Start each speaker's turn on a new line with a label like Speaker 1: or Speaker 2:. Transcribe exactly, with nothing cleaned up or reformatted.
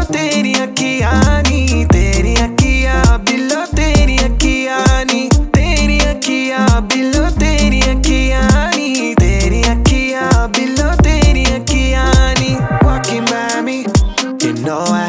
Speaker 1: तेरी अखियां नी, तेरी अखियां बिल्लो तेरी अखियां नी, तेरी अखियां बिल्लो तेरी अखियां नी, तेरी अखियां बिल्लो तेरी अखियां नी. Walking by me, you know I